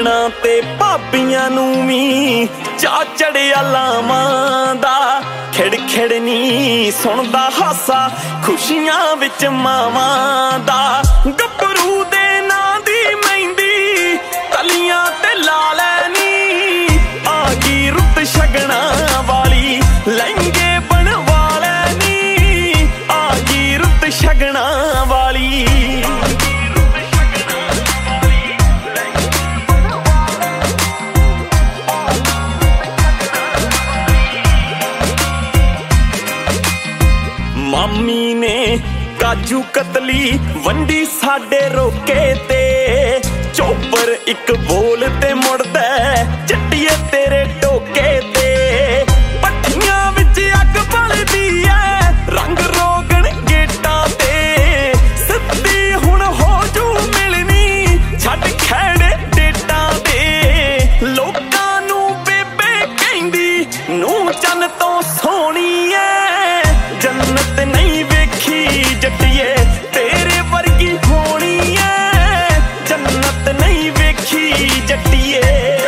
ਭੈਣਾਂ ਤੇ ਭਾਬੀਆਂ ਨੂੰ ਵੀ ਚਾਅ ਚੜਿਆ ਲਾਵਾਂ ਦਾ। ਖਿੜ ਖਿੜ ਨੀ ਸੁਣਦਾ ਹਾਸਾ ਖੁਸ਼ੀਆਂ ਵਿੱਚ ਮਾਵਾਂ ਦਾ। ਗੱਭਰੂ ਦੇ ਨਾਂ ਦੀ ਮਹਿੰਦੀ ਤਲੀਆਂ ਤੇ ਲਾ ਲੈਣੀ, ਆ ਗਈ ਰੁੱਤ ਸ਼ਗਨਾਂ ਵਾਲੀ ਲਹਿੰਗੇ ਬਣਵਾ ਲੈਣੀ, ਆ ਗਈ ਰੁੱਤ ਸ਼ਗਨਾਂ ਵਾਲੀ। ਮਾਮੀ ਨੇ ਕਾਜੂ ਕਤਲੀ ਵੰਡੀ ਸਾਡੇ ਰੋਕੇ ਤੇ, ਚੋਪਰ ਇੱਕ ਬੋਲ ਤੇ ਮੁੜਦਾ ਚੱਟੀਏ ਤੇਰੇ ਟੋਕੇ ਤੇ। ਪੱਠੀਆਂ ਵਿੱਚ ਅੱਗ ਬਲਦੀ ਐ ਰੰਗ ਰੋਗਣ ਗੇਟਾਂ ਤੇ, ਸਿੱਧੀ ਹੁਣ ਹੋ ਜੂ ਮਿਲਣੀ ਛੱਡ ਖੈੜੇ ਡੇਟਾਂ ਤੇ। ਲੋਕਾਂ ਨੂੰ ਬੇਬੇ ਕਹਿੰਦੀ ਨੂੰ ਚੰਨ ਤੋਂ ਸੋਹਣੀ ਐ, ਜੰਨਤ ਨਹੀਂ ਵੇਖੀ ਜੱਟੀਏ ਤੇਰੇ ਵਰਗੀ ਹੋਣੀ ਐ, ਜੰਨਤ ਨਹੀਂ ਵੇਖੀ ਜੱਟੀਏ।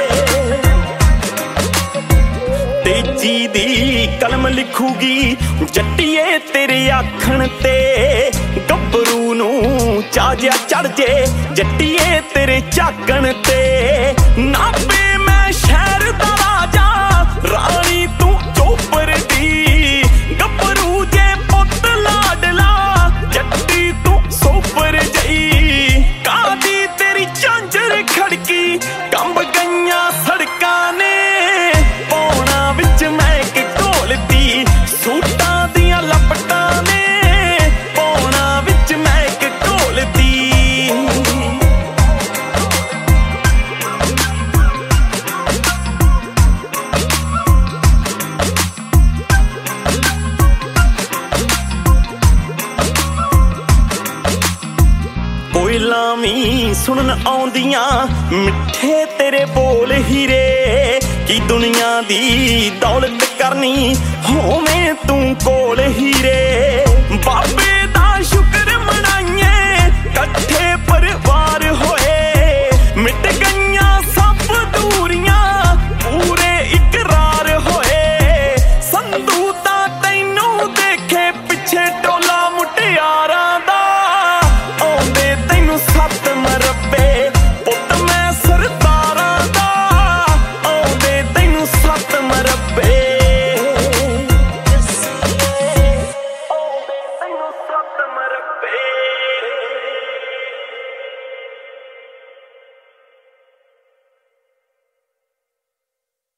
ਤੇਜੀ ਦੀ ਕਲਮ ਲਿਖੂਗੀ ਜੱਟੀਏ ਤੇਰੇ ਆਖਣ ਤੇ, ਗੱਭਰੂ ਨੂੰ ਚਾਅ ਜਿਹਾ ਚੜ ਜੇ ਜੱਟੀਏ ਤੇਰੇ ਝਾਕਣ ਤੇ। ਨਾਭੇ ਮੈਂ ਸ਼ਹਿਰ ਦਾ ਰਾਜਾ ਰਾਣੀ ਤੂੰ ਚੋਪਰ ਦੀ, ਗੱਭਰੂ ਜੇ ਪੁੱਤ ਲਾਡਲਾ ਜੱਟੀ ਤੂੰ ਸੋਪਰ ਜਈ। ਕਾਦੀ ਤੇਰੀ ਝਾਂਜਰ ਖੜਕੀ ਕੰਬ ਗਈਆਂ ਸੜਕਾਂ ਨੇ, ਪੌਣਾ ਵਿੱਚ ਮਹਿਕ ਢੋਲਦੀ ਸੂਟਾਂ ਦੀਆਂ ਲਪਟਾਂ ਨੇ, ਪੌਣਾ ਵਿੱਚ ਮਹਿਕ ਢੋਲਦੀ। ਕੋਇਲਾਂ ਵੀ ਸੁਣਨ ਆਉਂਦੀਆਂ ਮਿੱਠੇ ਤੇਰੇ ਬੋਲ ਹੀਰੇ, ਕੀ ਦੁਨੀਆ ਦੀ ਦੌਲਤ ਕਰਨੀ ਹੋਵੇਂ ਤੂੰ ਕੋਲ ਹੀਰੇ। ਬਾਬੇ ਦਾ ਸ਼ੁਕਰ ਮਨਾਈਏ ਇਕੱਠੇ ਪਰਿਵਾਰ ਹੋਏ, ਮਿਟ ਗਈਆਂ ਸਭ ਦੂਰੀਆਂ ਪੂਰੇ ਇਕਰਾਰ ਹੋਏ। ਸੰਧੂ ਤਾਂ ਤੈਨੂੰ ਦੇਖੇ ਪਿੱਛੇ ਟੋਲਾ ਮੁਟਿਆਰਾਂ ਦਾ, ਆਉਂਦੇ ਤੈਨੂੰ ਸੱਤ ਮਰੱਬੇ ਪੁੱਤ ਮੈਂ ਸਰਦਾਰਾਂ ਦਾ, ਆਉਂਦੇ ਤੈਨੂੰ ਸੱਤ ਮਰੱਬੇ, ਆਉਂਦੇ ਤੈਨੂੰ ਸੱਤ ਮਰੱਬੇ।